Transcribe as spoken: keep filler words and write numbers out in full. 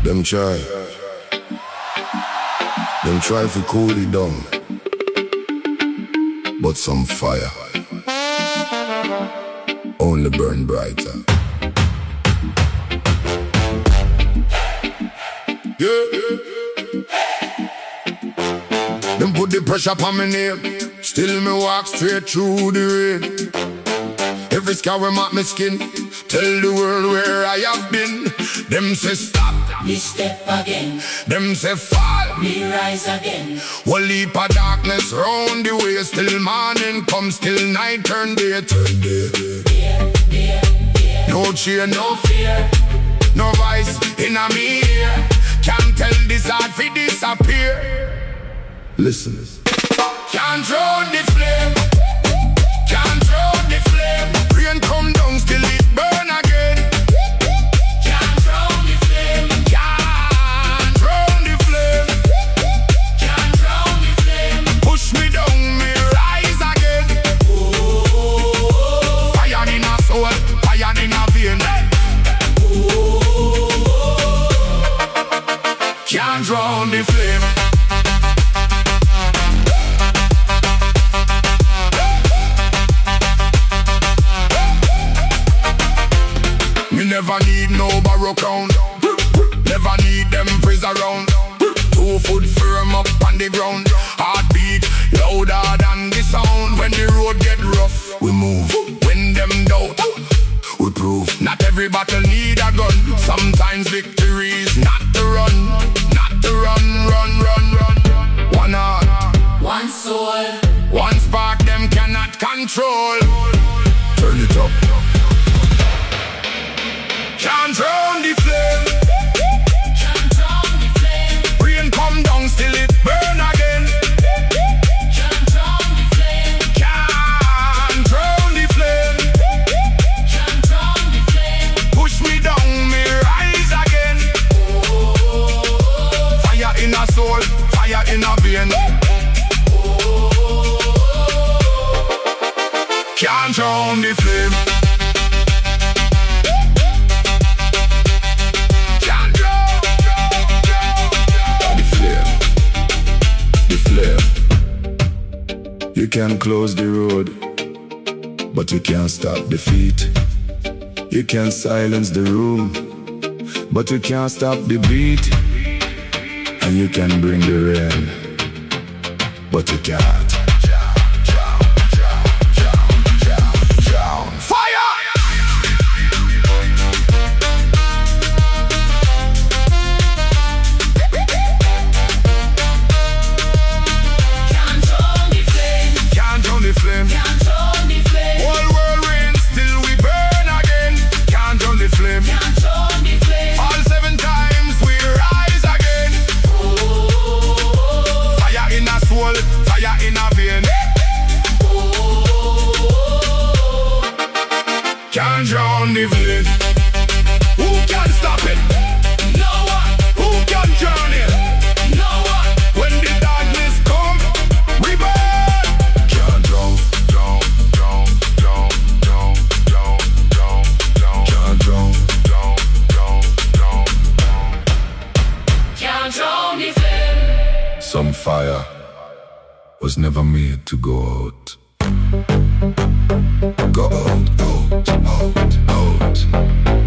Them try, them try to cool it down, but some fire only burn brighter. Yeah, them put the pressure upon me name, still me walk straight through the rain. Every scar will mark my skin, tell the world where I have been. Them say stop, me step again. Them say fall, me rise again. One leap of darkness round the way, still morning come, still night turn day, turn day. Fear, fear, fear. No cheer, no fear, no voice in a me ear. Can't tell this heart fi disappear. Listen, can't drown the flame, can't drown the flame. Rain come down, still it burn again. Can't drown the flame, can't drown the flame, can't drown the flame. Push me down, me rise again. Oh, fire in a soul, fire in a vein. Oh, can't drown the flame. Me never need no borrow count, never need them praise around. Two foot firm up on the ground, heartbeat louder than the sound. When the road get rough, we move. When them doubt, we prove. Not every battle need a gun. Sometimes victory is not to run, not to run, run, run, run. One heart, one soul, one spark them cannot control. Turn it up. Can't drown the flame, can't drown the flame. rain come down, still it burn again. Can't drown the flame, Can't drown the flame, can't drown the flame. push me down, me rise again. Oh, Fire in a soul, fire in a vein. oh, Can't drown the flame. Can't drown, drown, drown, drown. The flame, the flame. You can close the road, but you can't stop the feet. You can silence the room, but you can't stop the beat. And you can bring the rain, but you can't drown, drown, drown, drown, drown. Fire! can't drown the flame, Can't drown the flame. can't drown the flame. Whole world rains, still we burn again. Can't drown the flame. Can't drown the flame. All seven times we rise again. Oh, Fire in a soul, fire in a vein. oh, Can't drown the flame. Who can stop it? no one, Who can drown it? no one. When the darkness come, we burn. Can't drown, drown, drown, drown, drown, drown, drown, drown. Can't drown, drown, drown, drown, drown. Can't drown the flame. Some fire was never made to go out. Go out, out, out, out.